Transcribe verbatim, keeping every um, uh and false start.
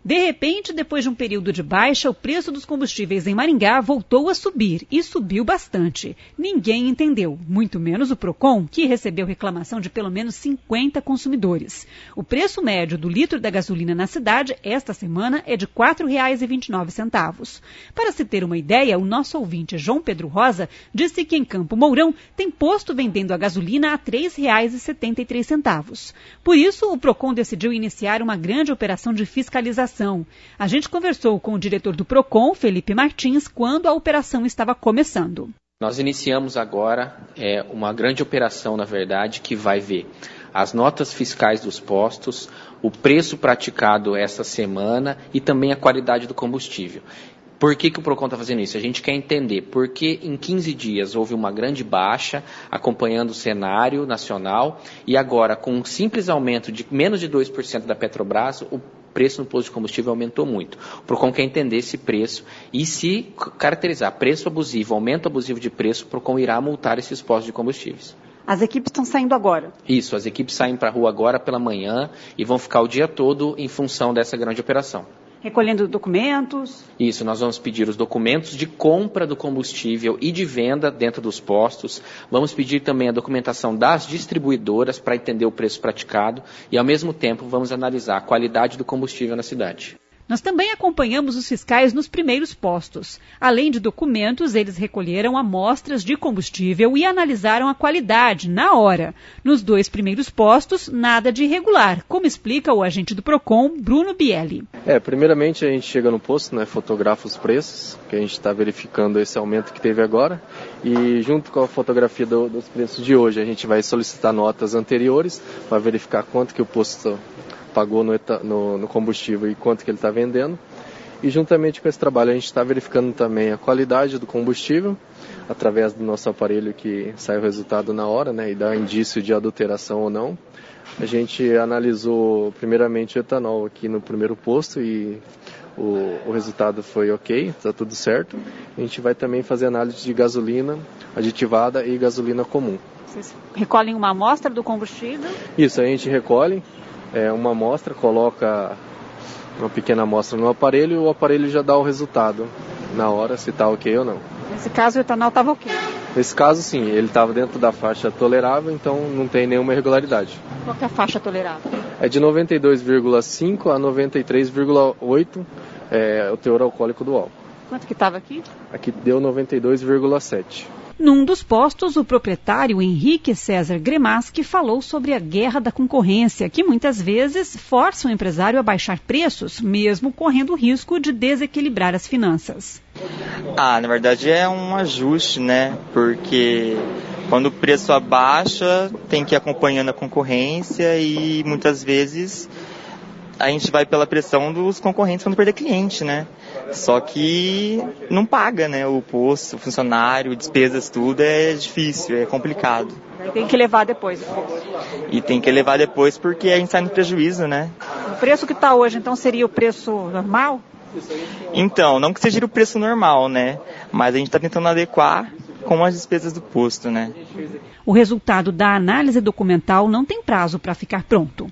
De repente, depois de um período de baixa, o preço dos combustíveis em Maringá voltou a subir e subiu bastante. Ninguém entendeu, muito menos o Procon, que recebeu reclamação de pelo menos cinquenta consumidores. O preço médio do litro da gasolina na cidade, esta semana, é de quatro reais e vinte e nove centavos. Para se ter uma ideia, o nosso ouvinte João Pedro Rosa disse que em Campo Mourão tem posto vendendo a gasolina a três reais e setenta e três centavos. Por isso, o Procon decidiu iniciar uma grande operação de fiscalização. A gente conversou com o diretor do Procon, Felipe Martins, quando a operação estava começando. Nós iniciamos agora é, uma grande operação, na verdade, que vai ver as notas fiscais dos postos, o preço praticado essa semana e também a qualidade do combustível. Por que que o Procon está fazendo isso? A gente quer entender por que em quinze dias houve uma grande baixa acompanhando o cenário nacional e agora com um simples aumento de menos de dois por cento da Petrobras, o preço no posto de combustível aumentou muito. O Procon quer entender esse preço e se caracterizar preço abusivo, aumento abusivo de preço, o Procon irá multar esses postos de combustíveis. As equipes estão saindo agora? Isso, as equipes saem para a rua agora pela manhã e vão ficar o dia todo em função dessa grande operação. Recolhendo documentos? Isso, nós vamos pedir os documentos de compra do combustível e de venda dentro dos postos. Vamos pedir também a documentação das distribuidoras para entender o preço praticado e, ao mesmo tempo, vamos analisar a qualidade do combustível na cidade. Nós também acompanhamos os fiscais nos primeiros postos. Além de documentos, eles recolheram amostras de combustível e analisaram a qualidade na hora. Nos dois primeiros postos, nada de irregular, como explica o agente do Procon, Bruno Bielli. É, primeiramente a gente chega no posto, né, fotografa os preços, que a gente está verificando esse aumento que teve agora, e junto com a fotografia do, dos preços de hoje, a gente vai solicitar notas anteriores para verificar quanto que o posto pagou no, no, no combustível e quanto que ele está vendendo. E juntamente com esse trabalho a gente está verificando também a qualidade do combustível, através do nosso aparelho que sai o resultado na hora, né, e dá indício de adulteração ou não. A gente analisou primeiramente o etanol aqui no primeiro posto e o, o resultado foi ok, está tudo certo. A gente vai também fazer análise de gasolina aditivada e gasolina comum. Vocês recolhem uma amostra do combustível? Isso, a gente recolhe é, uma amostra, coloca uma pequena amostra no aparelho e o aparelho já dá o resultado na hora, se está ok ou não. Nesse caso o etanol estava ok? Nesse caso sim, ele estava dentro da faixa tolerável, então não tem nenhuma irregularidade. Qual que é a faixa tolerável? É de noventa e dois vírgula cinco a noventa e três vírgula oito é, o teor alcoólico do álcool. Quanto que estava aqui? Aqui deu noventa e dois vírgula sete. Num dos postos, o proprietário Henrique César Gremaschi falou sobre a guerra da concorrência, que muitas vezes força o empresário a baixar preços, mesmo correndo o risco de desequilibrar as finanças. Ah, na verdade é um ajuste, né? Porque quando o preço abaixa, tem que ir acompanhando a concorrência e muitas vezes a gente vai pela pressão dos concorrentes para não perder cliente, né? Só que não paga, né? O posto, o funcionário, despesas, tudo é difícil, é complicado. Tem que levar depois. E tem que levar depois porque a gente sai no prejuízo, né? O preço que está hoje, então, seria o preço normal? Então, não que seja o preço normal, né? Mas a gente está tentando adequar com as despesas do posto, né? O resultado da análise documental não tem prazo para ficar pronto.